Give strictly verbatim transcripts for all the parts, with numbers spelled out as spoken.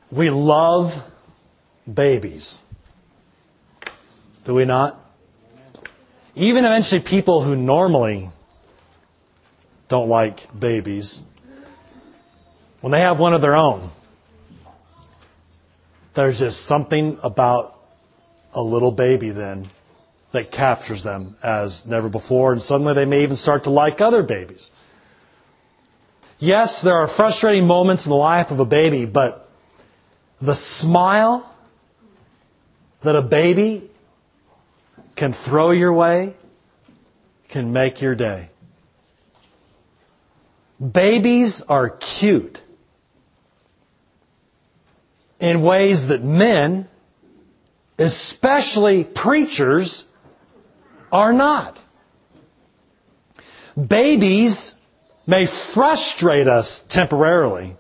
We love babies. Do we not? Even eventually people who normally don't like babies, when they have one of their own, there's just something about a little baby then that captures them as never before, and suddenly they may even start to like other babies. Yes, there are frustrating moments in the life of a baby, but the smile that a baby can throw your way can make your day. Babies are cute in ways that men, especially preachers, are not. Babies may frustrate us temporarily,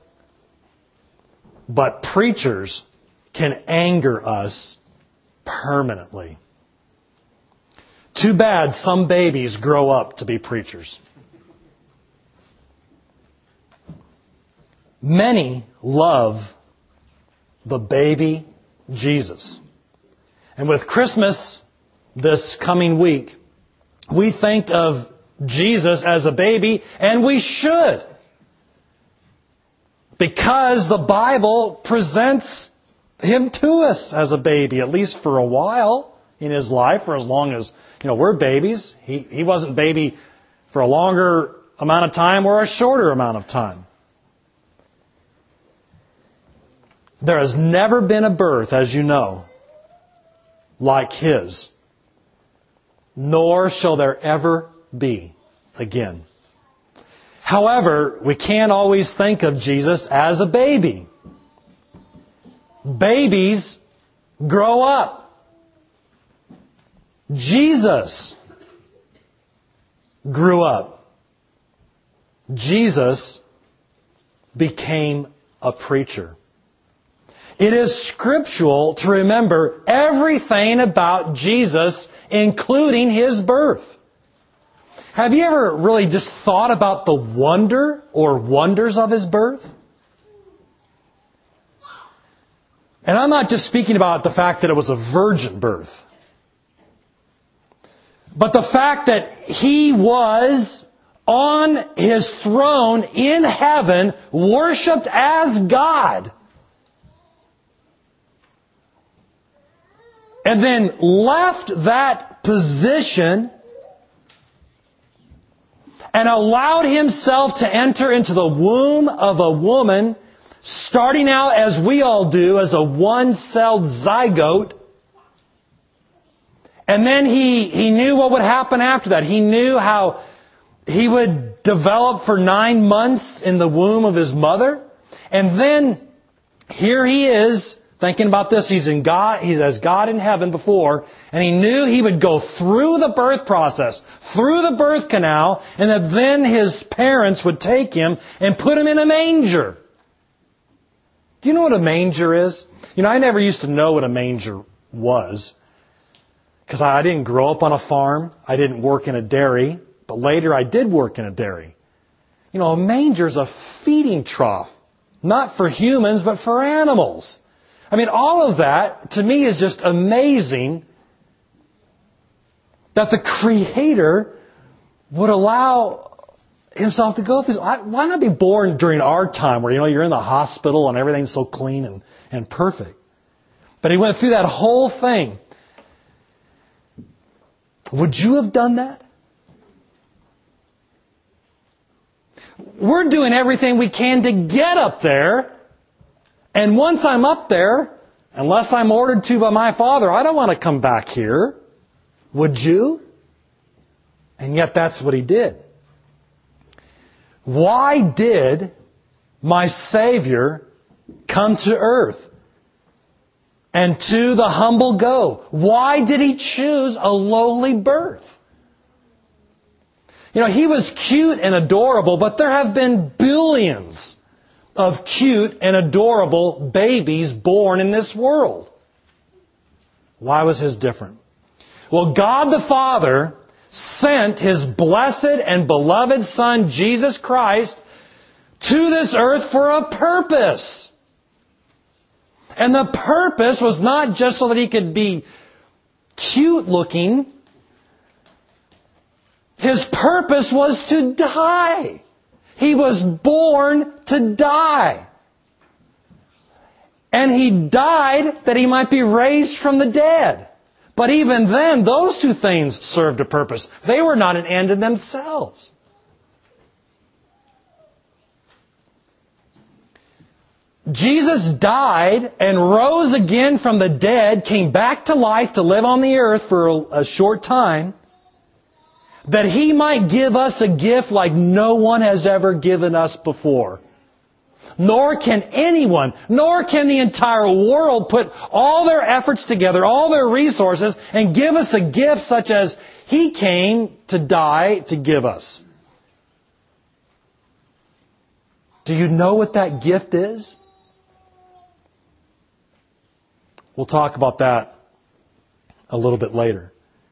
but preachers can anger us permanently. Too bad some babies grow up to be preachers. Many love the baby Jesus. And with Christmas this coming week, we think of Jesus as a baby, and we should. Because the Bible presents Him to us as a baby, at least for a while in His life, for as long as, you know, we're babies. He, he wasn't baby for a longer amount of time or a shorter amount of time. There has never been a birth, as you know, like His. Nor shall there ever be again. However, we can't always think of Jesus as a baby. Babies grow up. Jesus grew up. Jesus became a preacher. It is scriptural to remember everything about Jesus, including His birth. Have you ever really just thought about the wonder or wonders of His birth? And I'm not just speaking about the fact that it was a virgin birth, but the fact that He was on His throne in heaven, worshipped as God, and then left that position and allowed Himself to enter into the womb of a woman, starting out as we all do, as a one-celled zygote. And then he, he knew what would happen after that. He knew how He would develop for nine months in the womb of His mother. And then here He is, thinking about this. He's in God, He's as God in heaven before, and He knew He would go through the birth process, through the birth canal, and that then His parents would take Him and put Him in a manger. Do you know what a manger is? You know, I never used to know what a manger was, because I didn't grow up on a farm. I didn't work in a dairy, but later I did work in a dairy. You know, a manger is a feeding trough, not for humans, but for animals. I mean, all of that, to me, is just amazing that the Creator would allow Himself to go through this. Why not be born during our time where, you know, you're in the hospital and everything's so clean and, and perfect? But He went through that whole thing. Would you have done that? We're doing everything we can to get up there. And once I'm up there, unless I'm ordered to by my Father, I don't want to come back here. Would you? And yet that's what He did. Why did my Savior come to earth and to the humble go? Why did He choose a lowly birth? You know, He was cute and adorable, but there have been billions of cute and adorable babies born in this world. Why was His different? Well, God the Father sent His blessed and beloved Son, Jesus Christ, to this earth for a purpose. And the purpose was not just so that he could be cute looking. His purpose was to die. He was born to die. And He died that He might be raised from the dead. But even then, those two things served a purpose. They were not an end in themselves. Jesus died and rose again from the dead, came back to life to live on the earth for a, a short time, that He might give us a gift like no one has ever given us before. Nor can anyone, nor can the entire world put all their efforts together, all their resources, and give us a gift such as He came to die to give us. Do you know what that gift is? We'll talk about that a little bit later.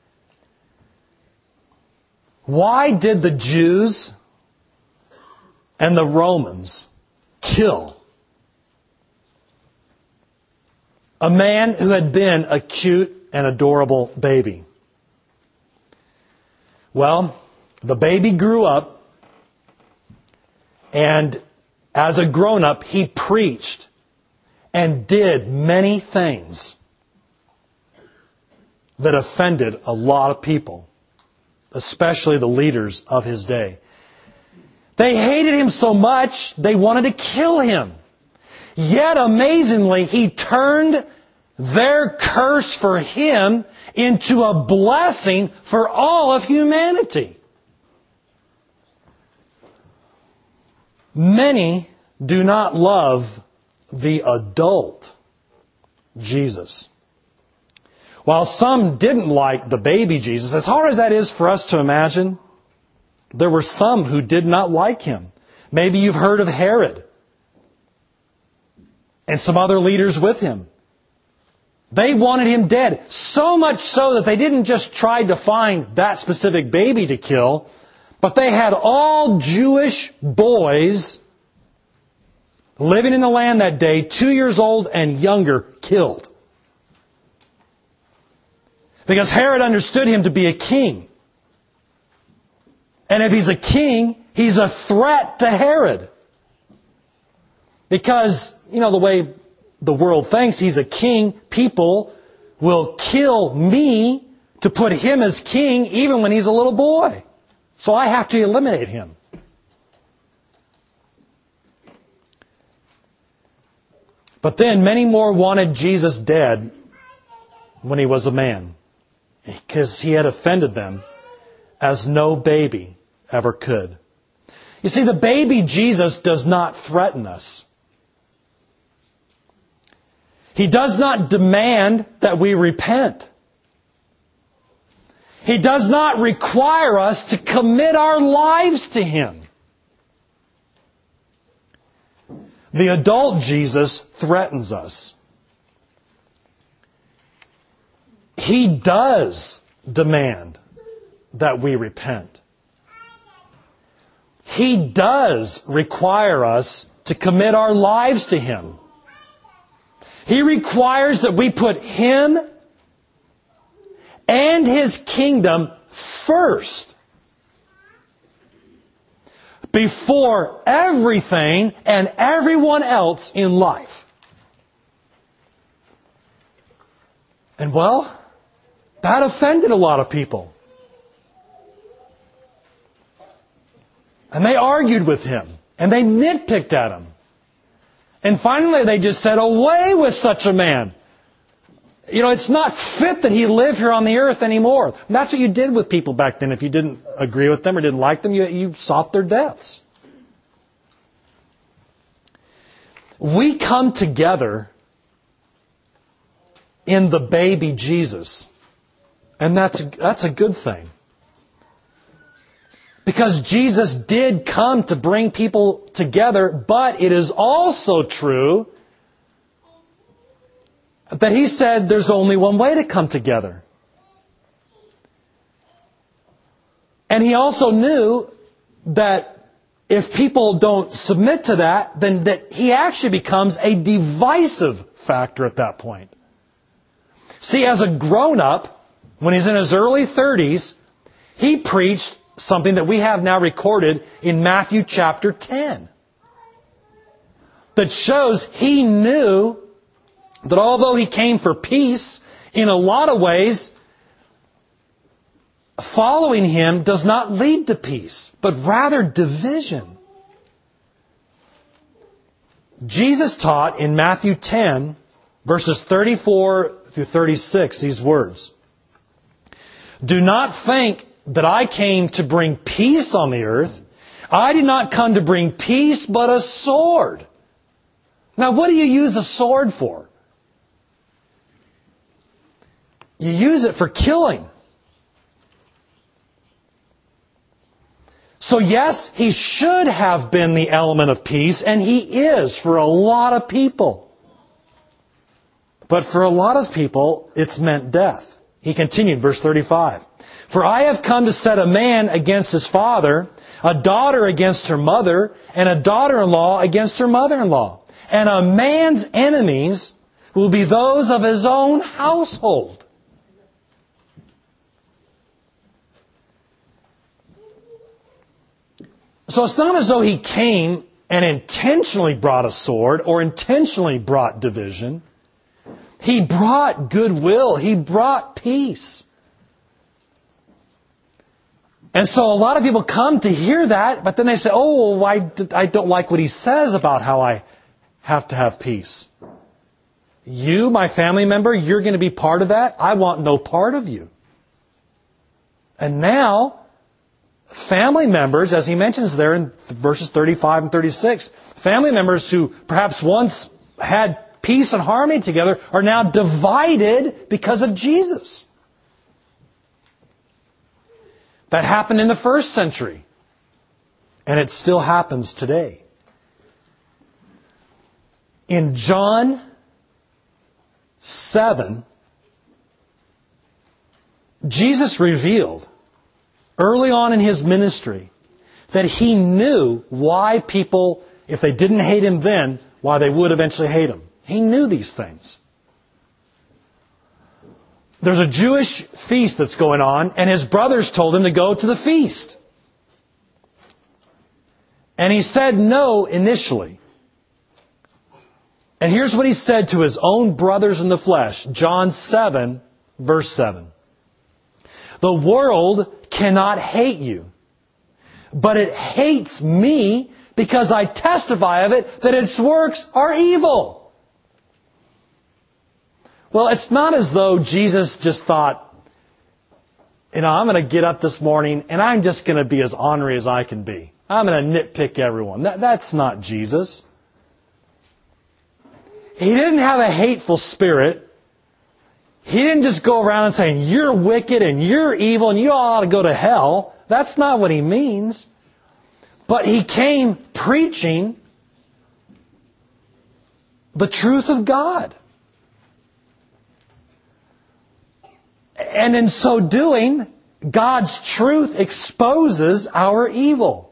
Why did the Jews and the Romans kill a man who had been a cute and adorable baby? Well, the baby grew up, and as a grown-up, he preached and did many things that offended a lot of people, especially the leaders of his day. They hated him so much, they wanted to kill him. Yet, amazingly, he turned their curse for him into a blessing for all of humanity. Many do not love the adult Jesus, while some didn't like the baby Jesus. As hard as that is for us to imagine, there were some who did not like Him. Maybe you've heard of Herod and some other leaders with him. They wanted Him dead, so much so that they didn't just try to find that specific baby to kill, but they had all Jewish boys living in the land that day, two years old and younger, killed. Because Herod understood him to be a king. And if he's a king, he's a threat to Herod. Because, you know, the way the world thinks, he's a king, people will kill me to put him as king even when he's a little boy. So I have to eliminate him. But then many more wanted Jesus dead when He was a man, because He had offended them as no baby ever could. You see, the baby Jesus does not threaten us. He does not demand that we repent. He does not require us to commit our lives to Him. The adult Jesus threatens us. He does demand that we repent. He does require us to commit our lives to Him. He requires that we put Him and His kingdom first, before everything and everyone else in life. And well, that offended a lot of people. And they argued with Him. And they nitpicked at Him. And finally they just said, away with such a man. You know, it's not fit that He live here on the earth anymore. And that's what you did with people back then. If you didn't agree with them or didn't like them, you, you sought their deaths. We come together in the baby Jesus. And that's, that's a good thing. Because Jesus did come to bring people together, but it is also true that He said there's only one way to come together. And He also knew that if people don't submit to that, then that he actually becomes a divisive factor at that point. See, as a grown-up, when he's in his early thirties, he preached something that we have now recorded in Matthew chapter ten. That shows he knew that although he came for peace, in a lot of ways, following him does not lead to peace, but rather division. Jesus taught in Matthew ten, verses thirty-four through thirty-six, these words. Do not think that I came to bring peace on the earth. I did not come to bring peace, but a sword. Now, what do you use a sword for? You use it for killing. So yes, he should have been the element of peace, and he is for a lot of people. But for a lot of people, it's meant death. He continued, verse thirty-five. For I have come to set a man against his father, a daughter against her mother, and a daughter-in-law against her mother-in-law. And a man's enemies will be those of his own household. So it's not as though he came and intentionally brought a sword or intentionally brought division. He brought goodwill. He brought peace. And so a lot of people come to hear that, but then they say, oh, I, I don't like what he says about how I have to have peace. You, my family member, you're going to be part of that? I want no part of you. And now, family members, as he mentions there in verses thirty-five and thirty-six, family members who perhaps once had peace and harmony together are now divided because of Jesus. That happened in the first century. And it still happens today. In John seven, Jesus revealed early on in his ministry that he knew why people, if they didn't hate him then, why they would eventually hate him. He knew these things. There's a Jewish feast that's going on, and his brothers told him to go to the feast. And he said no initially. And here's what he said to his own brothers in the flesh. John seven, verse seven. The world cannot hate you, but it hates me because I testify of it that its works are evil. Well, it's not as though Jesus just thought, you know, I'm going to get up this morning and I'm just going to be as ornery as I can be. I'm going to nitpick everyone. That, that's not Jesus. He didn't have a hateful spirit. He didn't just go around and saying, you're wicked and you're evil and you all ought to go to hell. That's not what he means. But he came preaching the truth of God. And in so doing, God's truth exposes our evil.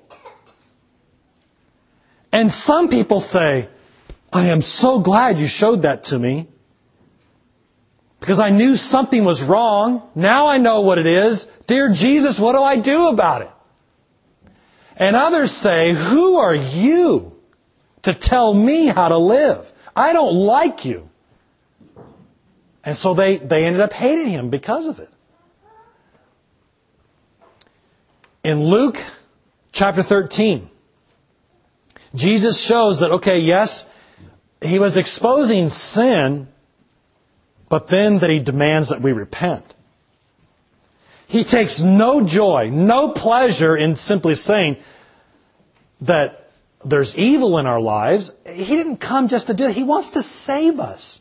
And some people say, I am so glad you showed that to me. Because I knew something was wrong. Now I know what it is. Dear Jesus, what do I do about it? And others say, who are you to tell me how to live? I don't like you. And so they, they ended up hating him because of it. In Luke chapter thirteen, Jesus shows that, okay, yes, he was exposing sin, but then that he demands that we repent. He takes no joy, no pleasure in simply saying that there's evil in our lives. He didn't come just to do it. He wants to save us.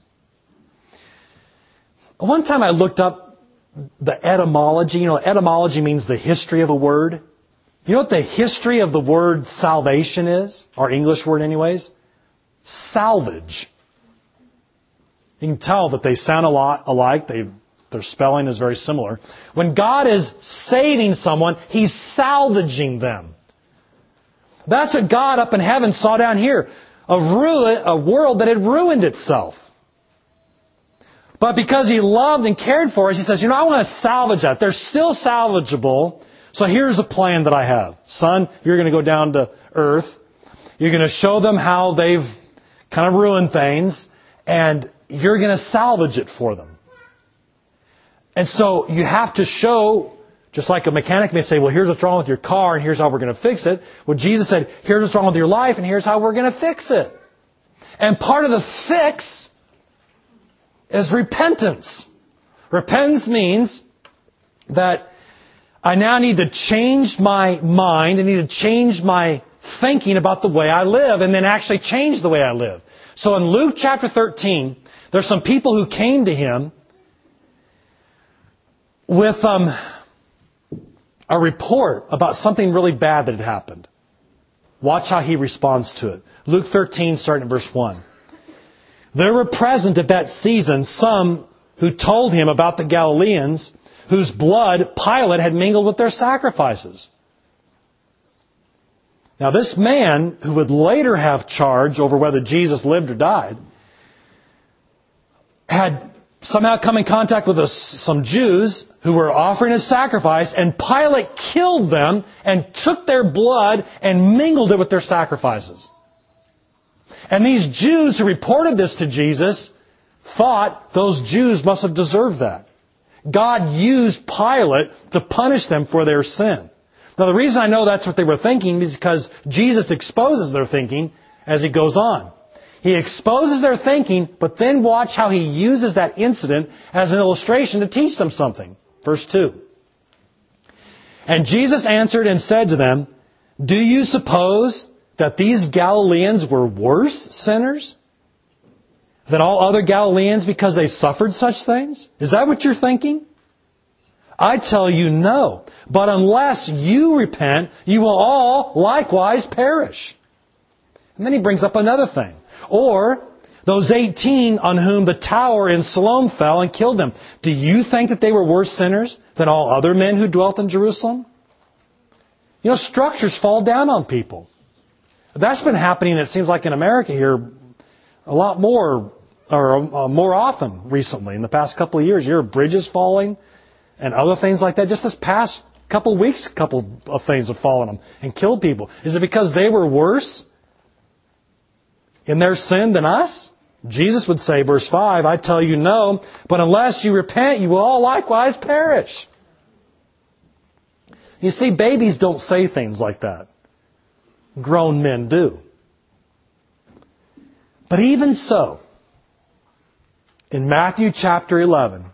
One time I looked up the etymology. You know, etymology means the history of a word. You know what the history of the word salvation is? Our English word anyways? Salvage. You can tell that they sound a lot alike. They, their spelling is very similar. When God is saving someone, He's salvaging them. That's what God up in heaven saw down here. A, ruin, a world that had ruined itself. But because He loved and cared for us, He says, you know, I want to salvage that. They're still salvageable. So here's a plan that I have. Son, you're going to go down to earth. You're going to show them how they've kind of ruined things. And you're going to salvage it for them. And so you have to show, just like a mechanic may say, well, here's what's wrong with your car and here's how we're going to fix it. Well, Jesus said, here's what's wrong with your life and here's how we're going to fix it. And part of the fix is repentance. Repentance means that I now need to change my mind. I need to change my thinking about the way I live and then actually change the way I live. So in Luke chapter thirteen, there's some people who came to Him with um, a report about something really bad that had happened. Watch how He responds to it. Luke thirteen, starting at verse one. There were present at that season some who told Him about the Galileans whose blood Pilate had mingled with their sacrifices. Now this man, who would later have charge over whether Jesus lived or died, had somehow come in contact with a, some Jews who were offering a sacrifice, and Pilate killed them and took their blood and mingled it with their sacrifices. And these Jews who reported this to Jesus thought those Jews must have deserved that. God used Pilate to punish them for their sin. Now the reason I know that's what they were thinking is because Jesus exposes their thinking as He goes on. He exposes their thinking, but then watch how He uses that incident as an illustration to teach them something. Verse two. And Jesus answered and said to them, do you suppose that these Galileans were worse sinners than all other Galileans because they suffered such things? Is that what you're thinking? I tell you no. But unless you repent, you will all likewise perish. And then He brings up another thing. Or those eighteen on whom the tower in Siloam fell and killed them. Do you think that they were worse sinners than all other men who dwelt in Jerusalem? You know, structures fall down on people. That's been happening, it seems like, in America here a lot more, or uh, more often recently. In the past couple of years, you hear bridges falling and other things like that. Just this past couple of weeks, a couple of things have fallen on them and killed people. Is it because they were worse in their sin than us? Jesus would say, verse five, I tell you no, but unless you repent, you will all likewise perish. You see, babies don't say things like that. Grown men do. But even so, in Matthew chapter eleven,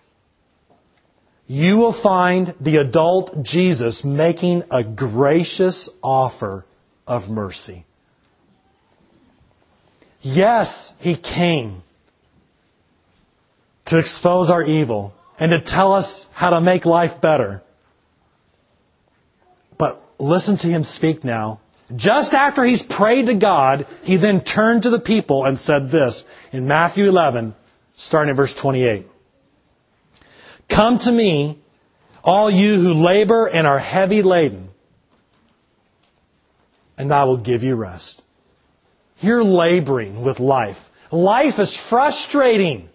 you will find the adult Jesus making a gracious offer of mercy. Yes, He came to expose our evil and to tell us how to make life better. But listen to Him speak now. Just after He's prayed to God, He then turned to the people and said this in Matthew eleven, starting at verse twenty-eight. Come to me, all you who labor and are heavy laden, and I will give you rest. You're laboring with life. Life is frustrating.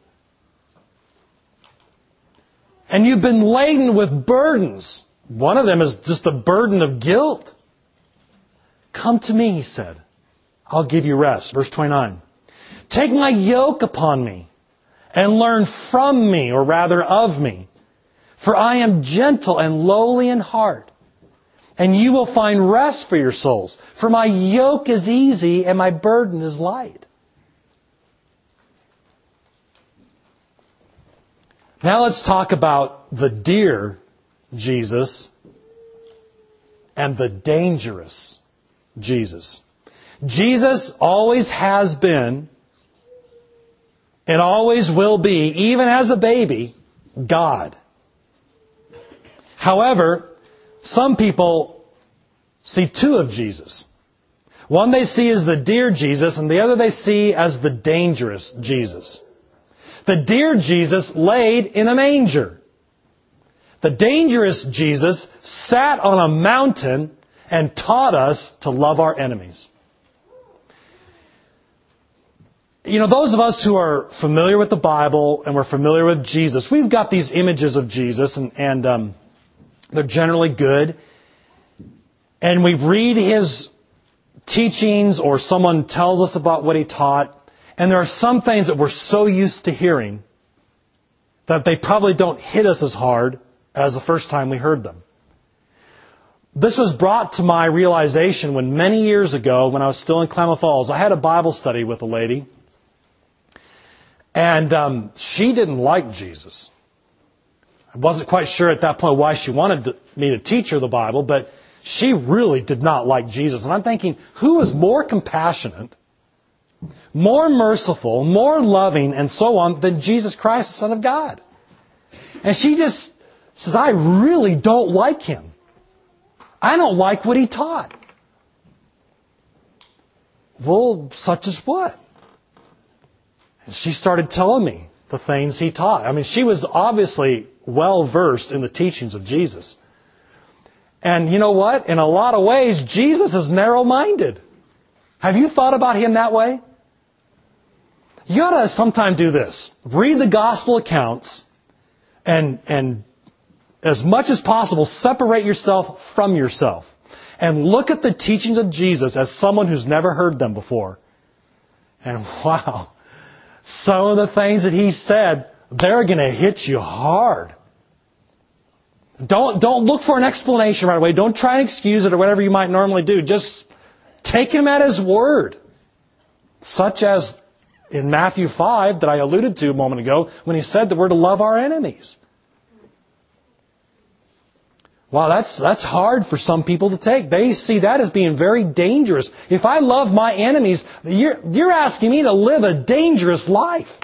And you've been laden with burdens. One of them is just the burden of guilt. Come to me, He said. I'll give you rest. Verse twenty-nine. Take my yoke upon me and learn from me, or rather of me. For I am gentle and lowly in heart, and you will find rest for your souls. For my yoke is easy and my burden is light. Now let's talk about the dear Jesus and the dangerous Jesus. Jesus always has been and always will be, even as a baby, God. However, some people see two of Jesus. One they see as the dear Jesus, and the other they see as the dangerous Jesus. The dear Jesus laid in a manger. The dangerous Jesus sat on a mountain and taught us to love our enemies. You know, those of us who are familiar with the Bible and we're familiar with Jesus, we've got these images of Jesus, and, and um, they're generally good. And we read His teachings, or someone tells us about what He taught, and there are some things that we're so used to hearing that they probably don't hit us as hard as the first time we heard them. This was brought to my realization when many years ago, when I was still in Klamath Falls, I had a Bible study with a lady. And um, she didn't like Jesus. I wasn't quite sure at that point why she wanted to, me to teach her the Bible, but she really did not like Jesus. And I'm thinking, who is more compassionate, more merciful, more loving, and so on, than Jesus Christ, the Son of God? And she just says, I really don't like Him. I don't like what He taught. Well, such as what? And she started telling me the things He taught. I mean, she was obviously well versed in the teachings of Jesus. And you know what? In a lot of ways, Jesus is narrow-minded. Have you thought about Him that way? You ought to sometime do this. Read the gospel accounts and, and as much as possible, separate yourself from yourself. And look at the teachings of Jesus as someone who's never heard them before. And wow, some of the things that He said, they're going to hit you hard. Don't, don't look for an explanation right away. Don't try and excuse it or whatever you might normally do. Just take Him at His word. Such as in Matthew five that I alluded to a moment ago when He said that we're to love our enemies. Wow, that's, that's hard for some people to take. They see that as being very dangerous. If I love my enemies, you're, you're asking me to live a dangerous life.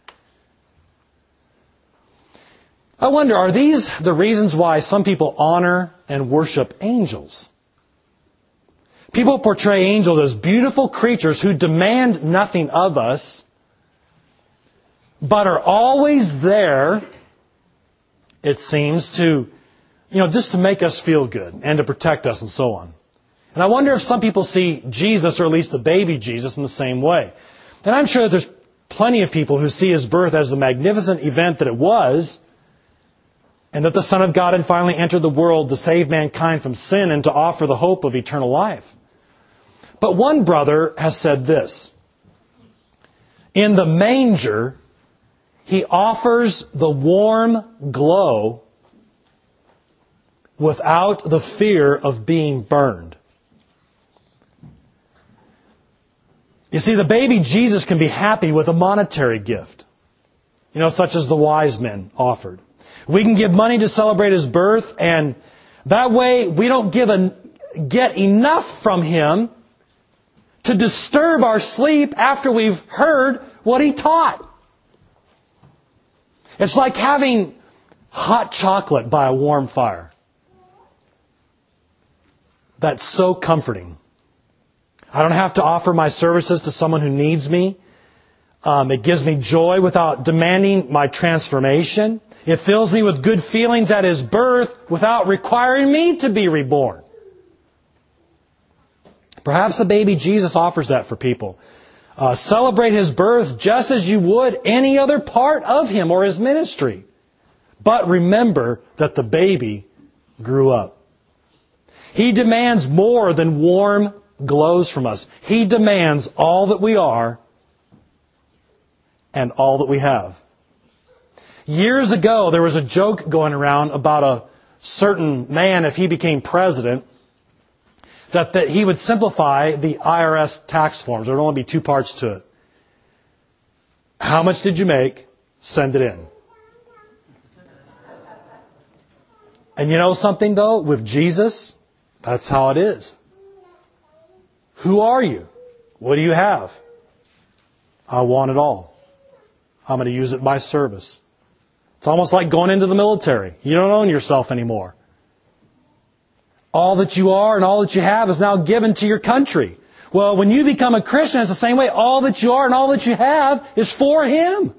I wonder, are these the reasons why some people honor and worship angels? People portray angels as beautiful creatures who demand nothing of us, but are always there, it seems, to, you know, just to make us feel good and to protect us and so on. And I wonder if some people see Jesus, or at least the baby Jesus, in the same way. And I'm sure that there's plenty of people who see His birth as the magnificent event that it was, and that the Son of God had finally entered the world to save mankind from sin and to offer the hope of eternal life. But one brother has said this: in the manger, He offers the warm glow without the fear of being burned. You see, the baby Jesus can be happy with a monetary gift, you know, such as the wise men offered. We can give money to celebrate His birth, and that way we don't give a, get enough from Him to disturb our sleep after we've heard what He taught. It's like having hot chocolate by a warm fire. That's so comforting. I don't have to offer my services to someone who needs me. Um, it gives me joy without demanding my transformation. It fills me with good feelings at His birth without requiring me to be reborn. Perhaps the baby Jesus offers that for people. Uh, celebrate His birth just as you would any other part of Him or His ministry. But remember that the baby grew up. He demands more than warm glows from us. He demands all that we are and all that we have. Years ago, there was a joke going around about a certain man, if he became president, that, that he would simplify the I R S tax forms. There would only be two parts to it. How much did you make? Send it in. And you know something, though? With Jesus, that's how it is. Who are you? What do you have? I want it all. I'm going to use it in my service. It's almost like going into the military. You don't own yourself anymore. All that you are and all that you have is now given to your country. Well, when you become a Christian, it's the same way. All that you are and all that you have is for Him.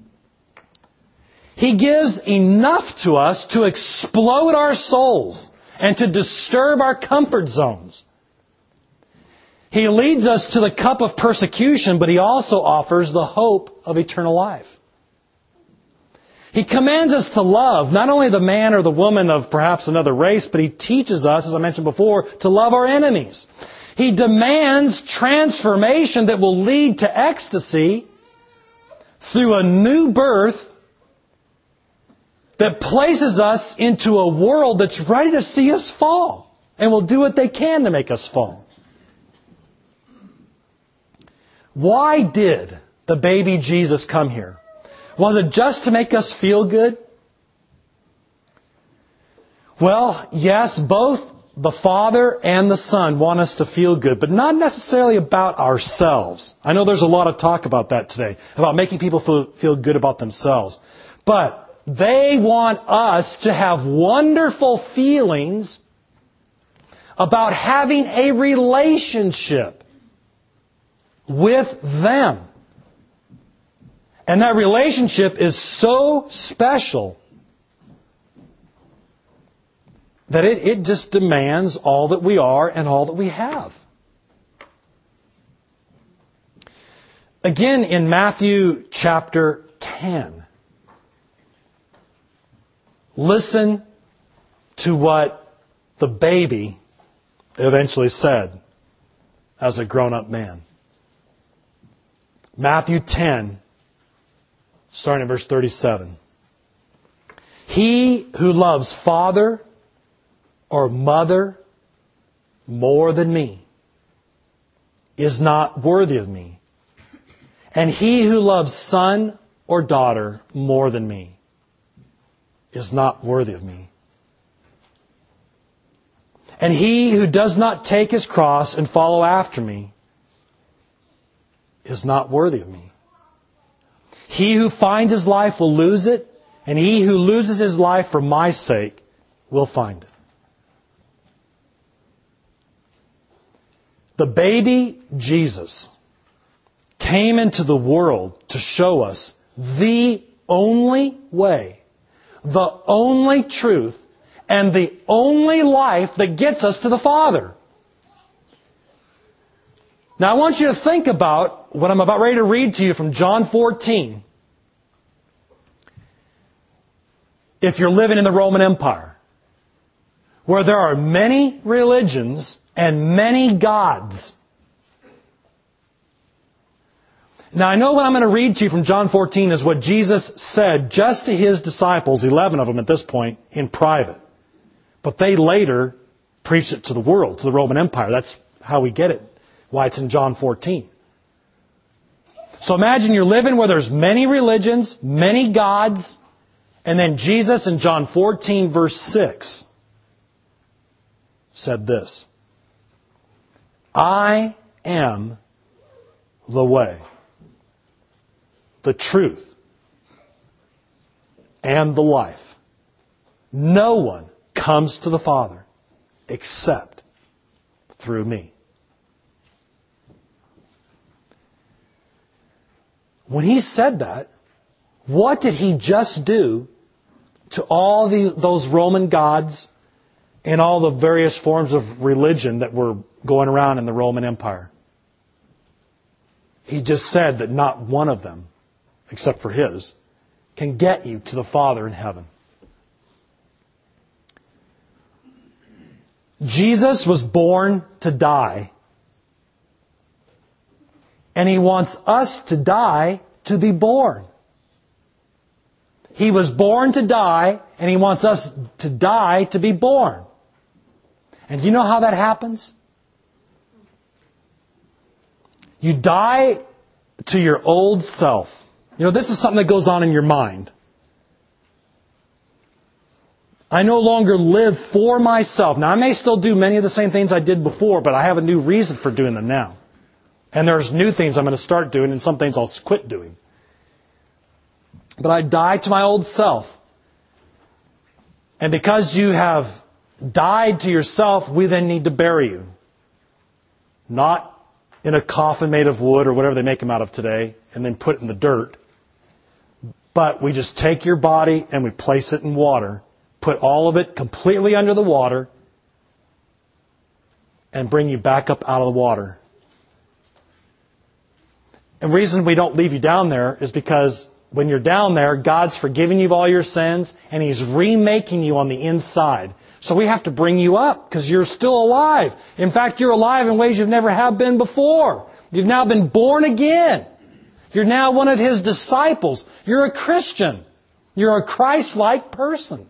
He gives enough to us to explode our souls and to disturb our comfort zones. He leads us to the cup of persecution, but He also offers the hope of eternal life. He commands us to love not only the man or the woman of perhaps another race, but He teaches us, as I mentioned before, to love our enemies. He demands transformation that will lead to ecstasy through a new birth that places us into a world that's ready to see us fall and will do what they can to make us fall. Why did the baby Jesus come here? Was it just to make us feel good? Well, yes, both the Father and the Son want us to feel good, but not necessarily about ourselves. I know there's a lot of talk about that today, about making people feel, feel good about themselves. But they want us to have wonderful feelings about having a relationship with them. And that relationship is so special that it, it just demands all that we are and all that we have. Again, in Matthew chapter ten, listen to what the baby eventually said as a grown-up man. Matthew ten, starting at verse thirty-seven. He who loves father or mother more than me is not worthy of me. And he who loves son or daughter more than me is not worthy of me. And he who does not take his cross and follow after me is not worthy of me. He who finds his life will lose it, and he who loses his life for my sake will find it. The baby Jesus came into the world to show us the only way, the only truth, and the only life that gets us to the Father. Now I want you to think about what I'm about ready to read to you from John fourteen. If you're living in the Roman Empire, where there are many religions and many gods. Now I know what I'm going to read to you from John fourteen is what Jesus said just to His disciples, eleven of them at this point, in private. But they later preached it to the world, to the Roman Empire. That's how we get it, why it's in John fourteen. So imagine you're living where there's many religions, many gods, and then Jesus in John fourteen verse six said this: I am the way, the truth, and the life. No one comes to the Father except through me. When He said that, what did He just do to all the, those Roman gods and all the various forms of religion that were going around in the Roman Empire? He just said that not one of them, except for His, can get you to the Father in heaven. Jesus was born to die. And He wants us to die to be born. He was born to die, and He wants us to die to be born. And do you know how that happens? You die to your old self. You know, this is something that goes on in your mind. I no longer live for myself. Now, I may still do many of the same things I did before, but I have a new reason for doing them now. And there's new things I'm going to start doing, and some things I'll quit doing. But I die to my old self. And because you have died to yourself, we then need to bury you. Not in a coffin made of wood or whatever they make them out of today, and then put it in the dirt. But we just take your body and we place it in water, put all of it completely under the water, and bring you back up out of the water. And the reason we don't leave you down there is because when you're down there, God's forgiven you of all your sins, and He's remaking you on the inside. So we have to bring you up because you're still alive. In fact, you're alive in ways you've never have been before. You've now been born again. You're now one of His disciples. You're a Christian. You're a Christ-like person.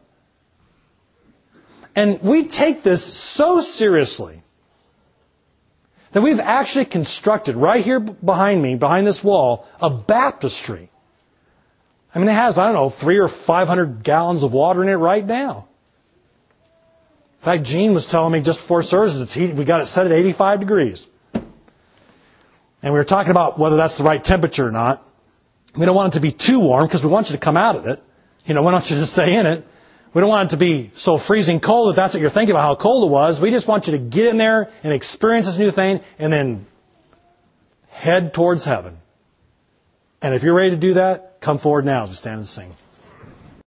And we take this so seriously that we've actually constructed, right here behind me, behind this wall, a baptistry. I mean, it has, I don't know, three or five hundred gallons of water in it right now. In fact, Gene was telling me just before services, it's heat, we got it set at eighty-five degrees. And we were talking about whether that's the right temperature or not. We don't want it to be too warm because we want you to come out of it. You know, we don't want you to stay in it. We don't want it to be so freezing cold that that's what you're thinking about, how cold it was. We just want you to get in there and experience this new thing and then head towards heaven. And if you're ready to do that, come forward now as we stand and sing.